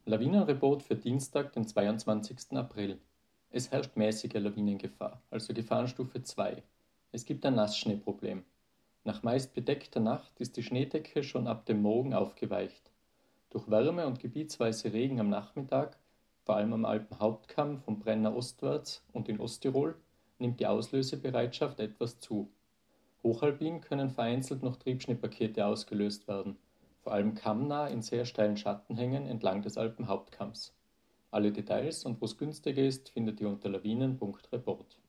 Lawinenreport für Dienstag, den 22. April. Es herrscht mäßige Lawinengefahr, also Gefahrenstufe 2. Es gibt ein Nassschneeproblem. Nach meist bedeckter Nacht ist die Schneedecke schon ab dem Morgen aufgeweicht. Durch Wärme und gebietsweise Regen am Nachmittag, vor allem am Alpenhauptkamm vom Brenner ostwärts und in Osttirol, nimmt die Auslösebereitschaft etwas zu. Hochalpin können vereinzelt noch Triebschneepakete ausgelöst werden, vor allem kammnah in sehr steilen Schattenhängen entlang des Alpenhauptkamms. Alle Details und wo es günstiger ist, findet ihr unter lawinen.report.